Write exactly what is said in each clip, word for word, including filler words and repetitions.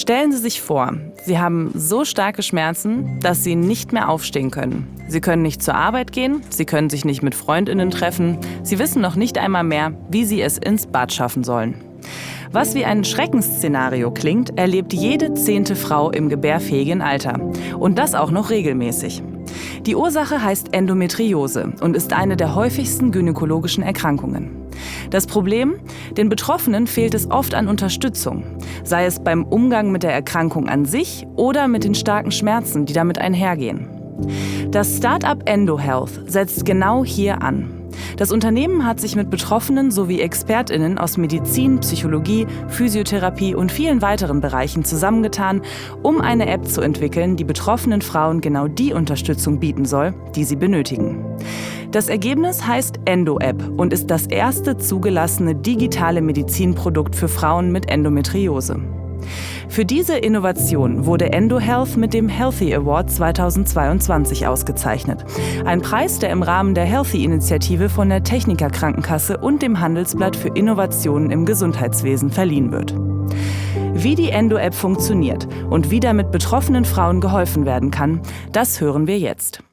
Stellen Sie sich vor, Sie haben so starke Schmerzen, dass Sie nicht mehr aufstehen können. Sie können nicht zur Arbeit gehen, Sie können sich nicht mit FreundInnen treffen, Sie wissen noch nicht einmal mehr, wie Sie es ins Bad schaffen sollen. Was wie ein Schreckensszenario klingt, erlebt jede zehnte Frau im gebärfähigen Alter. Und das auch noch regelmäßig. Die Ursache heißt Endometriose und ist eine der häufigsten gynäkologischen Erkrankungen. Das Problem? Den Betroffenen fehlt es oft an Unterstützung, sei es beim Umgang mit der Erkrankung an sich oder mit den starken Schmerzen, die damit einhergehen. Das Start-up EndoHealth setzt genau hier an. Das Unternehmen hat sich mit Betroffenen sowie ExpertInnen aus Medizin, Psychologie, Physiotherapie und vielen weiteren Bereichen zusammengetan, um eine App zu entwickeln, die betroffenen Frauen genau die Unterstützung bieten soll, die sie benötigen. Das Ergebnis heißt Endo-App und ist das erste zugelassene digitale Medizinprodukt für Frauen mit Endometriose. Für diese Innovation wurde EndoHealth mit dem Healthy Award zweitausendzweiundzwanzig ausgezeichnet. Ein Preis, der im Rahmen der Healthy-Initiative von der Techniker Krankenkasse und dem Handelsblatt für Innovationen im Gesundheitswesen verliehen wird. Wie die Endo-App funktioniert und wie damit betroffenen Frauen geholfen werden kann, das hören wir jetzt.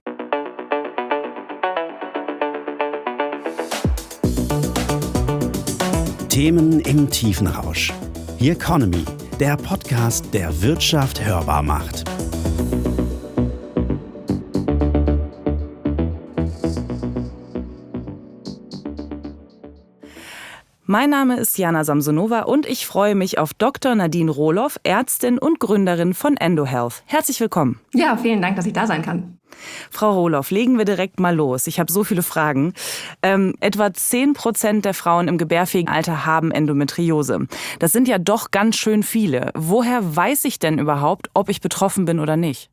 Themen im Tiefenrausch. The Economy, der Podcast, der Wirtschaft hörbar macht. Mein Name ist Jana Samsonova und ich freue mich auf Doktor Nadine Rohloff, Ärztin und Gründerin von EndoHealth. Herzlich willkommen. Ja, vielen Dank, dass ich da sein kann. Frau Rohloff, legen wir direkt mal los. Ich habe so viele Fragen. Ähm, etwa zehn Prozent der Frauen im gebärfähigen Alter haben Endometriose. Das sind ja doch ganz schön viele. Woher weiß ich denn überhaupt, ob ich betroffen bin oder nicht?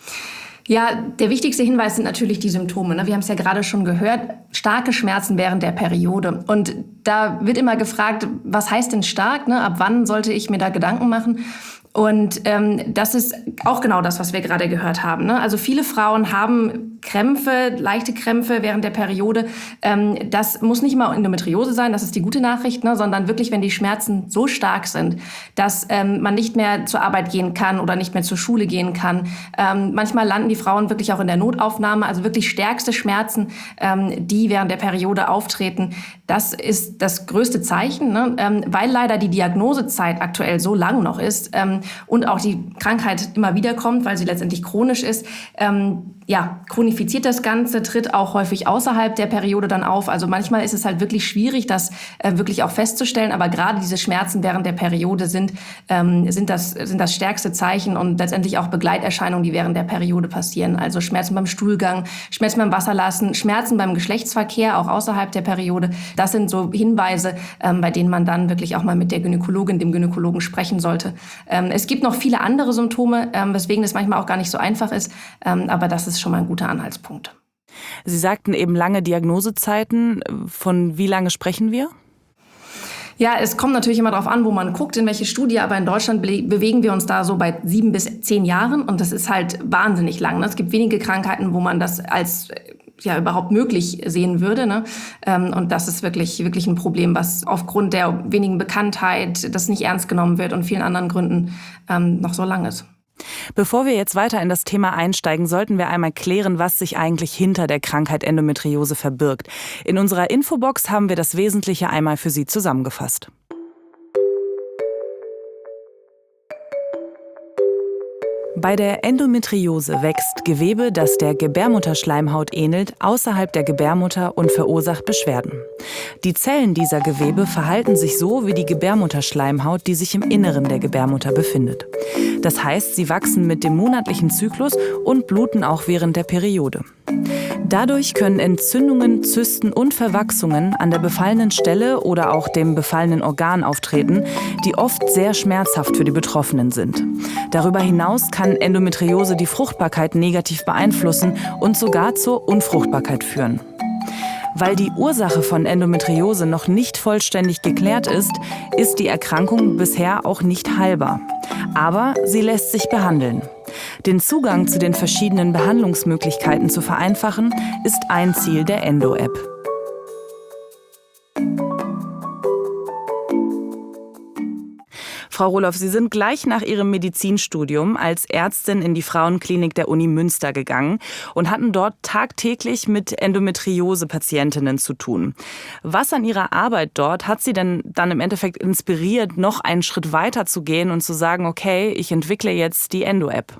Ja, der wichtigste Hinweis sind natürlich die Symptome. Wir haben es ja gerade schon gehört, starke Schmerzen während der Periode. Und da wird immer gefragt, was heißt denn stark? Ab wann sollte ich mir da Gedanken machen? Und ähm, das ist auch genau das, was wir gerade gehört haben. Ne? Also viele Frauen haben Krämpfe, leichte Krämpfe während der Periode. Ähm, das muss nicht mal Endometriose sein, das ist die gute Nachricht, ne? Sondern wirklich, wenn die Schmerzen so stark sind, dass ähm, man nicht mehr zur Arbeit gehen kann oder nicht mehr zur Schule gehen kann. Ähm, manchmal landen die Frauen wirklich auch in der Notaufnahme, also wirklich stärkste Schmerzen, ähm, die während der Periode auftreten. Das ist das größte Zeichen, ne? ähm, weil leider die Diagnosezeit aktuell so lang noch ist, ähm, und auch die Krankheit immer wieder kommt, weil sie letztendlich chronisch ist. Ähm, ja, chronifiziert das Ganze, tritt auch häufig außerhalb der Periode dann auf. Also manchmal ist es halt wirklich schwierig, das äh, wirklich auch festzustellen. Aber gerade diese Schmerzen während der Periode sind, ähm, sind, das, sind das stärkste Zeichen und letztendlich auch Begleiterscheinungen, die während der Periode passieren. Also Schmerzen beim Stuhlgang, Schmerzen beim Wasserlassen, Schmerzen beim Geschlechtsverkehr, auch außerhalb der Periode. Das sind so Hinweise, ähm, bei denen man dann wirklich auch mal mit der Gynäkologin, dem Gynäkologen sprechen sollte. Ähm, es gibt noch viele andere Symptome, ähm, weswegen es manchmal auch gar nicht so einfach ist. Ähm, aber das ist schon mal ein guter Anhaltspunkt. Sie sagten eben lange Diagnosezeiten. Von wie lange sprechen wir? Ja, es kommt natürlich immer darauf an, wo man guckt, in welche Studie. Aber in Deutschland be- bewegen wir uns da so bei sieben bis zehn Jahren. Und das ist halt wahnsinnig lang. Ne? Es gibt wenige Krankheiten, wo man das als ja überhaupt möglich sehen würde. Ne? Und das ist wirklich, wirklich ein Problem, was aufgrund der wenigen Bekanntheit, das nicht ernst genommen wird und vielen anderen Gründen ähm, noch so lang ist. Bevor wir jetzt weiter in das Thema einsteigen, sollten wir einmal klären, was sich eigentlich hinter der Krankheit Endometriose verbirgt. In unserer Infobox haben wir das Wesentliche einmal für Sie zusammengefasst. Bei der Endometriose wächst Gewebe, das der Gebärmutterschleimhaut ähnelt, außerhalb der Gebärmutter und verursacht Beschwerden. Die Zellen dieser Gewebe verhalten sich so wie die Gebärmutterschleimhaut, die sich im Inneren der Gebärmutter befindet. Das heißt, sie wachsen mit dem monatlichen Zyklus und bluten auch während der Periode. Dadurch können Entzündungen, Zysten und Verwachsungen an der befallenen Stelle oder auch dem befallenen Organ auftreten, die oft sehr schmerzhaft für die Betroffenen sind. Darüber hinaus kann Endometriose die Fruchtbarkeit negativ beeinflussen und sogar zur Unfruchtbarkeit führen. Weil die Ursache von Endometriose noch nicht vollständig geklärt ist, ist die Erkrankung bisher auch nicht heilbar. Aber sie lässt sich behandeln. Den Zugang zu den verschiedenen Behandlungsmöglichkeiten zu vereinfachen, ist ein Ziel der Endo-App. Frau Rohloff, Sie sind gleich nach Ihrem Medizinstudium als Ärztin in die Frauenklinik der Uni Münster gegangen und hatten dort tagtäglich mit Endometriose-Patientinnen zu tun. Was an Ihrer Arbeit dort hat Sie denn dann im Endeffekt inspiriert, noch einen Schritt weiter zu gehen und zu sagen, okay, ich entwickle jetzt die Endo-App?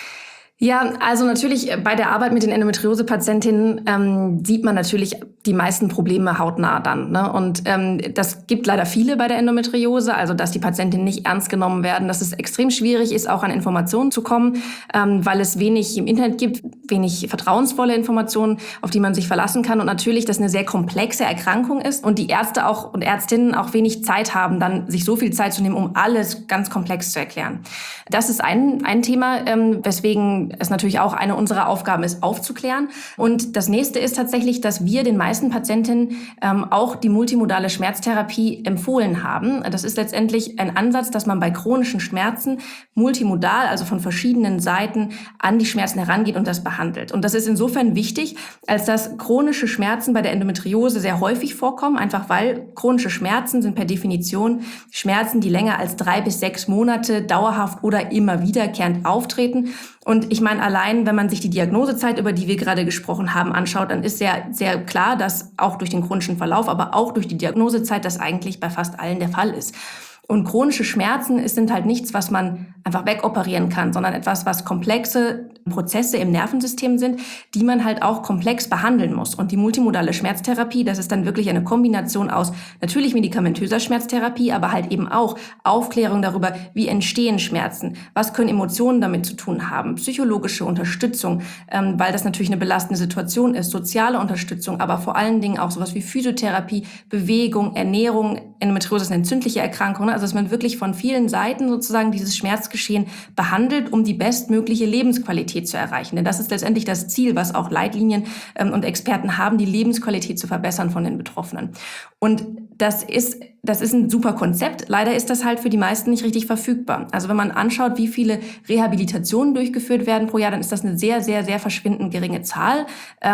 Ja, also natürlich bei der Arbeit mit den Endometriose-Patientinnen ähm, sieht man natürlich die meisten Probleme hautnah dann. Ne? Und ähm, das gibt leider viele bei der Endometriose, also dass die Patientinnen nicht ernst genommen werden, dass es extrem schwierig ist, auch an Informationen zu kommen, ähm, weil es wenig im Internet gibt, wenig vertrauensvolle Informationen, auf die man sich verlassen kann. Und natürlich, dass eine sehr komplexe Erkrankung ist und die Ärzte auch und Ärztinnen auch wenig Zeit haben, dann sich so viel Zeit zu nehmen, um alles ganz komplex zu erklären. Das ist ein, ein Thema, ähm, weswegen es natürlich auch eine unserer Aufgaben ist, aufzuklären. Und das nächste ist tatsächlich, dass wir den meisten Patientinnen ähm, auch die multimodale Schmerztherapie empfohlen haben. Das ist letztendlich ein Ansatz, dass man bei chronischen Schmerzen multimodal, also von verschiedenen Seiten, an die Schmerzen herangeht und das behandelt. Und das ist insofern wichtig, als dass chronische Schmerzen bei der Endometriose sehr häufig vorkommen, einfach weil chronische Schmerzen sind per Definition Schmerzen, die länger als drei bis sechs Monate dauerhaft oder immer wiederkehrend auftreten. Und ich meine, allein, wenn man sich die Diagnosezeit, über die wir gerade gesprochen haben, anschaut, dann ist sehr, sehr klar, dass auch durch den chronischen Verlauf, aber auch durch die Diagnosezeit das eigentlich bei fast allen der Fall ist. Und chronische Schmerzen sind halt nichts, was man einfach wegoperieren kann, sondern etwas, was komplexe Prozesse im Nervensystem sind, die man halt auch komplex behandeln muss. Und die multimodale Schmerztherapie, das ist dann wirklich eine Kombination aus natürlich medikamentöser Schmerztherapie, aber halt eben auch Aufklärung darüber, wie entstehen Schmerzen, was können Emotionen damit zu tun haben, psychologische Unterstützung, ähm, weil das natürlich eine belastende Situation ist, soziale Unterstützung, aber vor allen Dingen auch sowas wie Physiotherapie, Bewegung, Ernährung. Endometriose ist eine entzündliche Erkrankung, also dass man wirklich von vielen Seiten sozusagen dieses Schmerzgeschehen behandelt, um die bestmögliche Lebensqualität zu erreichen. Denn das ist letztendlich das Ziel, was auch Leitlinien ähm, und Experten haben, die Lebensqualität zu verbessern von den Betroffenen. Und das ist, das ist ein super Konzept. Leider ist das halt für die meisten nicht richtig verfügbar. Also wenn man anschaut, wie viele Rehabilitationen durchgeführt werden pro Jahr, dann ist das eine sehr, sehr, sehr verschwindend geringe Zahl.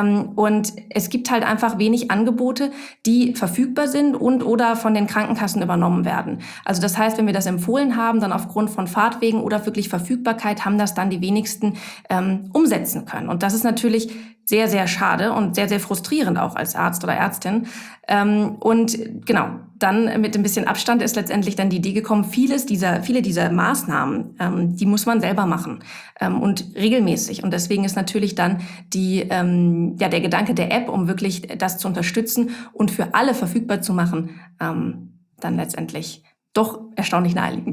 Und es gibt halt einfach wenig Angebote, die verfügbar sind und oder von den Krankenkassen übernommen werden. Also das heißt, wenn wir das empfohlen haben, dann aufgrund von Fahrtwegen oder wirklich Verfügbarkeit haben das dann die wenigsten ähm, umsetzen können. Und das ist natürlich sehr, sehr schade und sehr, sehr frustrierend auch als Arzt oder Ärztin. Ähm, und genau, dann mit ein bisschen Abstand ist letztendlich dann die Idee gekommen, vieles dieser, viele dieser Maßnahmen, ähm, die muss man selber machen ähm, und regelmäßig. Und deswegen ist natürlich dann die, ähm, ja, der Gedanke der App, um wirklich das zu unterstützen und für alle verfügbar zu machen, ähm, dann letztendlich doch erstaunlich naheliegend.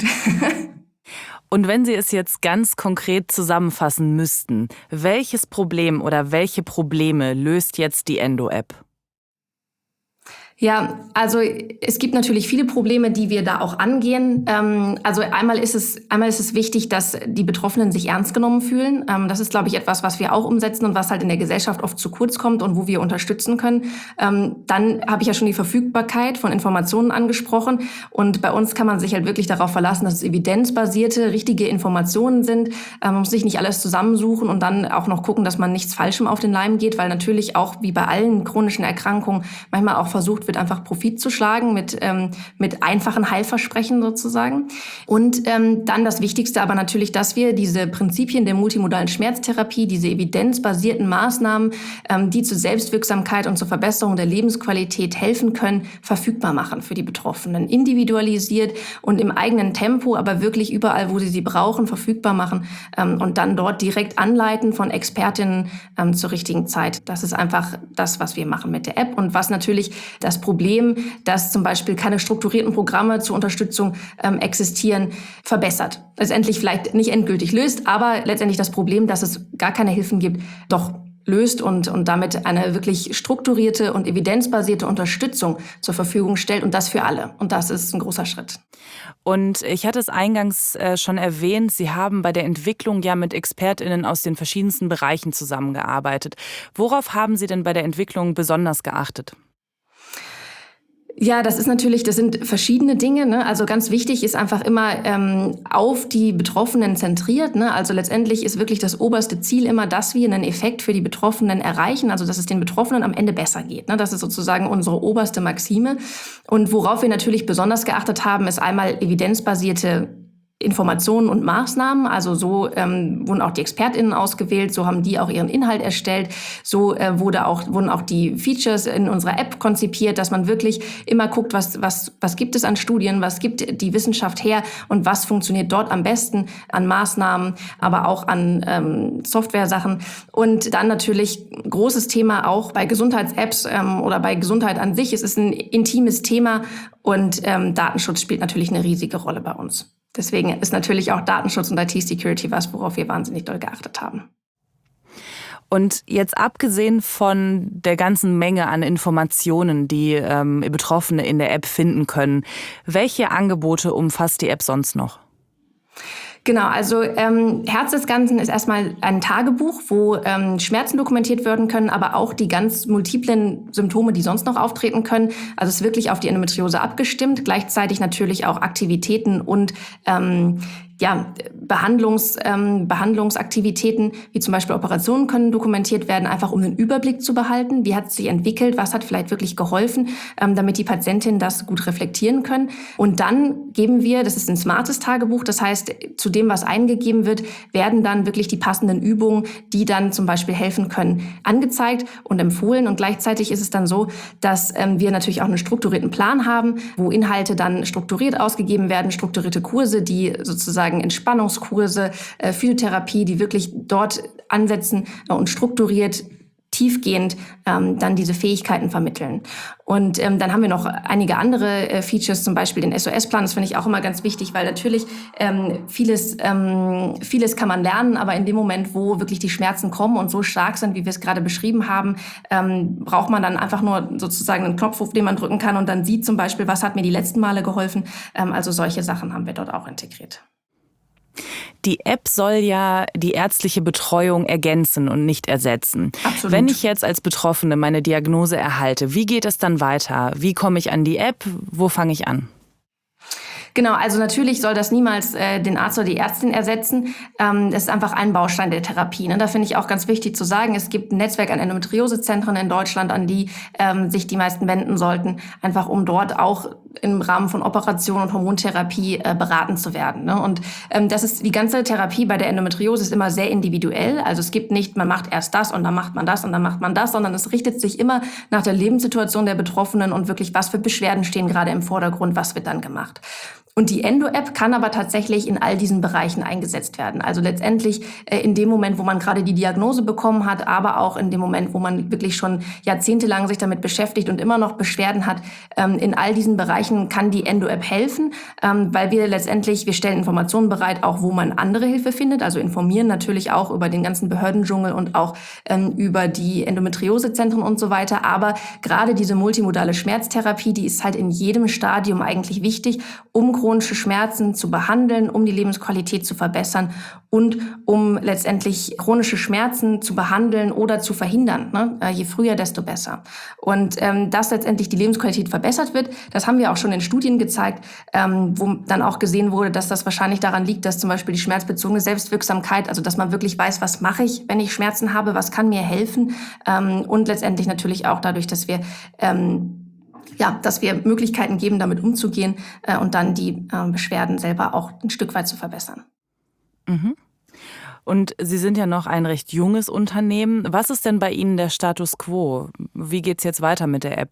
Und wenn Sie es jetzt ganz konkret zusammenfassen müssten, welches Problem oder welche Probleme löst jetzt die Endo-App? Ja, also es gibt natürlich viele Probleme, die wir da auch angehen. Ähm, also einmal ist es einmal ist es wichtig, dass die Betroffenen sich ernst genommen fühlen. Ähm, das ist, glaube ich, etwas, was wir auch umsetzen und was halt in der Gesellschaft oft zu kurz kommt und wo wir unterstützen können. Ähm, dann habe ich ja schon die Verfügbarkeit von Informationen angesprochen. Und bei uns kann man sich halt wirklich darauf verlassen, dass es evidenzbasierte, richtige Informationen sind. Ähm, man muss sich nicht alles zusammensuchen und dann auch noch gucken, dass man nichts Falschem auf den Leim geht, weil natürlich auch wie bei allen chronischen Erkrankungen manchmal auch versucht wird, einfach Profit zu schlagen mit, ähm, mit einfachen Heilversprechen sozusagen. Und ähm, dann das Wichtigste aber natürlich, dass wir diese Prinzipien der multimodalen Schmerztherapie, diese evidenzbasierten Maßnahmen, ähm, die zur Selbstwirksamkeit und zur Verbesserung der Lebensqualität helfen können, verfügbar machen für die Betroffenen. Individualisiert und im eigenen Tempo, aber wirklich überall, wo sie sie brauchen, verfügbar machen ähm, und dann dort direkt anleiten von Expertinnen ähm, zur richtigen Zeit. Das ist einfach das, was wir machen mit der App und was natürlich das Problem, dass zum Beispiel keine strukturierten Programme zur Unterstützung ähm, existieren, verbessert. Letztendlich vielleicht nicht endgültig löst, aber letztendlich das Problem, dass es gar keine Hilfen gibt, doch löst und, und damit eine wirklich strukturierte und evidenzbasierte Unterstützung zur Verfügung stellt und das für alle. Und das ist ein großer Schritt. Und ich hatte es eingangs äh, schon erwähnt, Sie haben bei der Entwicklung ja mit ExpertInnen aus den verschiedensten Bereichen zusammengearbeitet. Worauf haben Sie denn bei der Entwicklung besonders geachtet? Ja, das ist natürlich, das sind verschiedene Dinge. Ne? Also ganz wichtig ist einfach immer ähm, auf die Betroffenen zentriert. Ne? Also letztendlich ist wirklich das oberste Ziel immer, dass wir einen Effekt für die Betroffenen erreichen, also dass es den Betroffenen am Ende besser geht. Ne? Das ist sozusagen unsere oberste Maxime. Und worauf wir natürlich besonders geachtet haben, ist einmal evidenzbasierte Informationen und Maßnahmen, also so ähm, wurden auch die ExpertInnen ausgewählt, so haben die auch ihren Inhalt erstellt, so äh, wurde auch, wurden auch die Features in unserer App konzipiert, dass man wirklich immer guckt, was, was, was gibt es an Studien, was gibt die Wissenschaft her und was funktioniert dort am besten an Maßnahmen, aber auch an ähm, Software-Sachen. Und dann natürlich großes Thema auch bei Gesundheits-Apps ähm, oder bei Gesundheit an sich. Es ist ein intimes Thema und ähm, Datenschutz spielt natürlich eine riesige Rolle bei uns. Deswegen ist natürlich auch Datenschutz und I T-Security was, worauf wir wahnsinnig doll geachtet haben. Und jetzt abgesehen von der ganzen Menge an Informationen, die ähm, Betroffene in der App finden können, welche Angebote umfasst die App sonst noch? Genau, also ähm, Herz des Ganzen ist erstmal ein Tagebuch, wo ähm, Schmerzen dokumentiert werden können, aber auch die ganz multiplen Symptome, die sonst noch auftreten können. Also es ist wirklich auf die Endometriose abgestimmt, gleichzeitig natürlich auch Aktivitäten und ähm, ja, Behandlungs, ähm, Behandlungsaktivitäten, wie zum Beispiel Operationen können dokumentiert werden, einfach um den Überblick zu behalten. Wie hat es sich entwickelt? Was hat vielleicht wirklich geholfen, ähm, damit die Patientinnen das gut reflektieren können? Und dann geben wir, das ist ein smartes Tagebuch, das heißt, zu dem, was eingegeben wird, werden dann wirklich die passenden Übungen, die dann zum Beispiel helfen können, angezeigt und empfohlen. Und gleichzeitig ist es dann so, dass ähm, wir natürlich auch einen strukturierten Plan haben, wo Inhalte dann strukturiert ausgegeben werden, strukturierte Kurse, die sozusagen Entspannungskurse, äh, Physiotherapie, die wirklich dort ansetzen äh, und strukturiert, tiefgehend ähm, dann diese Fähigkeiten vermitteln. Und ähm, dann haben wir noch einige andere äh, Features, zum Beispiel den S O S-Plan. Das finde ich auch immer ganz wichtig, weil natürlich ähm, vieles, ähm, vieles kann man lernen, aber in dem Moment, wo wirklich die Schmerzen kommen und so stark sind, wie wir es gerade beschrieben haben, ähm, braucht man dann einfach nur sozusagen einen Knopf, auf den man drücken kann und dann sieht zum Beispiel, was hat mir die letzten Male geholfen. Ähm, also solche Sachen haben wir dort auch integriert. Die App soll ja die ärztliche Betreuung ergänzen und nicht ersetzen. Absolut. Wenn ich jetzt als Betroffene meine Diagnose erhalte, wie geht es dann weiter? Wie komme ich an die App? Wo fange ich an? Genau, also natürlich soll das niemals äh, den Arzt oder die Ärztin ersetzen. Ähm, das ist einfach ein Baustein der Therapie. Ne? Da finde ich auch ganz wichtig zu sagen, es gibt ein Netzwerk an Endometriosezentren in Deutschland, an die ähm, sich die meisten wenden sollten, einfach um dort auch im Rahmen von Operation und Hormontherapie äh, beraten zu werden. Ne? Und ähm, das ist die ganze Therapie bei der Endometriose ist immer sehr individuell. Also es gibt nicht, man macht erst das und dann macht man das und dann macht man das, sondern es richtet sich immer nach der Lebenssituation der Betroffenen und wirklich, was für Beschwerden stehen gerade im Vordergrund, was wird dann gemacht. Und die Endo-App kann aber tatsächlich in all diesen Bereichen eingesetzt werden. Also letztendlich äh, in dem Moment, wo man gerade die Diagnose bekommen hat, aber auch in dem Moment, wo man wirklich schon jahrzehntelang sich damit beschäftigt und immer noch Beschwerden hat. Ähm, in all diesen Bereichen kann die Endo-App helfen, ähm, weil wir letztendlich, wir stellen Informationen bereit, auch wo man andere Hilfe findet. Also informieren natürlich auch über den ganzen Behördendschungel und auch ähm, über die Endometriosezentren und so weiter. Aber gerade diese multimodale Schmerztherapie, die ist halt in jedem Stadium eigentlich wichtig, um chronische Schmerzen zu behandeln, um die Lebensqualität zu verbessern und um letztendlich chronische Schmerzen zu behandeln oder zu verhindern. Ne? Je früher, desto besser. Und ähm, dass letztendlich die Lebensqualität verbessert wird, das haben wir auch schon in Studien gezeigt, ähm, wo dann auch gesehen wurde, dass das wahrscheinlich daran liegt, dass zum Beispiel die schmerzbezogene Selbstwirksamkeit, also dass man wirklich weiß, was mache ich, wenn ich Schmerzen habe, was kann mir helfen, ähm, und letztendlich natürlich auch dadurch, dass wir ähm, ja, dass wir Möglichkeiten geben, damit umzugehen äh, und dann die äh, Beschwerden selber auch ein Stück weit zu verbessern. Mhm. Und Sie sind ja noch ein recht junges Unternehmen. Was ist denn bei Ihnen der Status quo? Wie geht's jetzt weiter mit der App?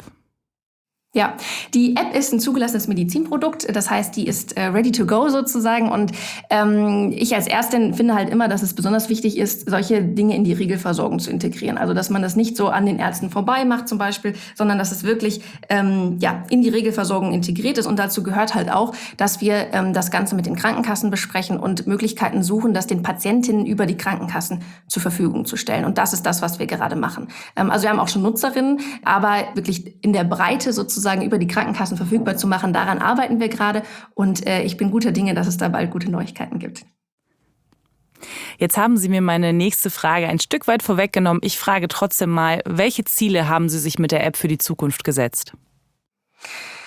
Ja, die App ist ein zugelassenes Medizinprodukt, das heißt, die ist äh, ready to go sozusagen und ähm, ich als Ärztin finde halt immer, dass es besonders wichtig ist, solche Dinge in die Regelversorgung zu integrieren. Also, dass man das nicht so an den Ärzten vorbei macht zum Beispiel, sondern dass es wirklich ähm, ja in die Regelversorgung integriert ist und dazu gehört halt auch, dass wir ähm, das Ganze mit den Krankenkassen besprechen und Möglichkeiten suchen, das den Patientinnen über die Krankenkassen zur Verfügung zu stellen und das ist das, was wir gerade machen. Ähm, also wir haben auch schon Nutzerinnen, aber wirklich in der Breite sozusagen über die Krankenkassen verfügbar zu machen. Daran arbeiten wir gerade und äh, ich bin guter Dinge, dass es da bald gute Neuigkeiten gibt. Jetzt haben Sie mir meine nächste Frage ein Stück weit vorweggenommen. Ich frage trotzdem mal, welche Ziele haben Sie sich mit der App für die Zukunft gesetzt?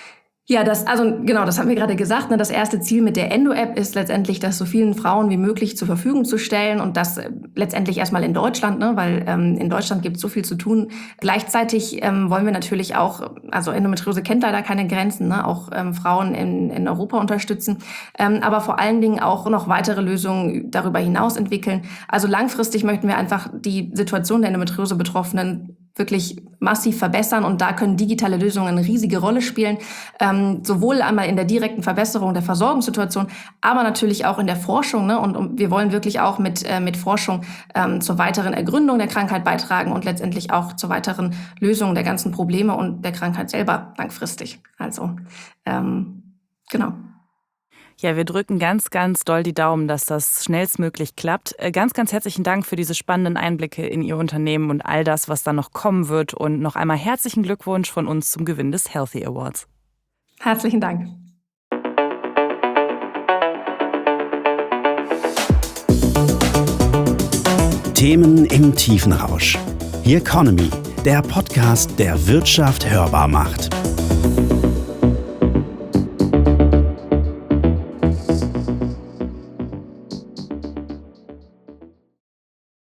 Ja, das, also genau, das haben wir gerade gesagt. Ne? Das erste Ziel mit der Endo-App ist letztendlich, das so vielen Frauen wie möglich zur Verfügung zu stellen und das äh, letztendlich erstmal in Deutschland, ne? weil ähm, in Deutschland gibt es so viel zu tun. Gleichzeitig ähm, wollen wir natürlich auch, also Endometriose kennt leider keine Grenzen, ne? auch ähm, Frauen in, in Europa unterstützen, ähm, aber vor allen Dingen auch noch weitere Lösungen darüber hinaus entwickeln. Also langfristig möchten wir einfach die Situation der Endometriose-Betroffenen wirklich massiv verbessern und da können digitale Lösungen eine riesige Rolle spielen, ähm, sowohl einmal in der direkten Verbesserung der Versorgungssituation, aber natürlich auch in der Forschung, ne? und, und wir wollen wirklich auch mit äh, mit Forschung ähm, zur weiteren Ergründung der Krankheit beitragen und letztendlich auch zur weiteren Lösung der ganzen Probleme und der Krankheit selber langfristig. Also ähm, genau. Ja, wir drücken ganz, ganz doll die Daumen, dass das schnellstmöglich klappt. Ganz, ganz herzlichen Dank für diese spannenden Einblicke in Ihr Unternehmen und all das, was da noch kommen wird. Und noch einmal herzlichen Glückwunsch von uns zum Gewinn des Healthy Awards. Herzlichen Dank. Themen im Tiefenrausch. Hier Economy, der Podcast, der Wirtschaft hörbar macht.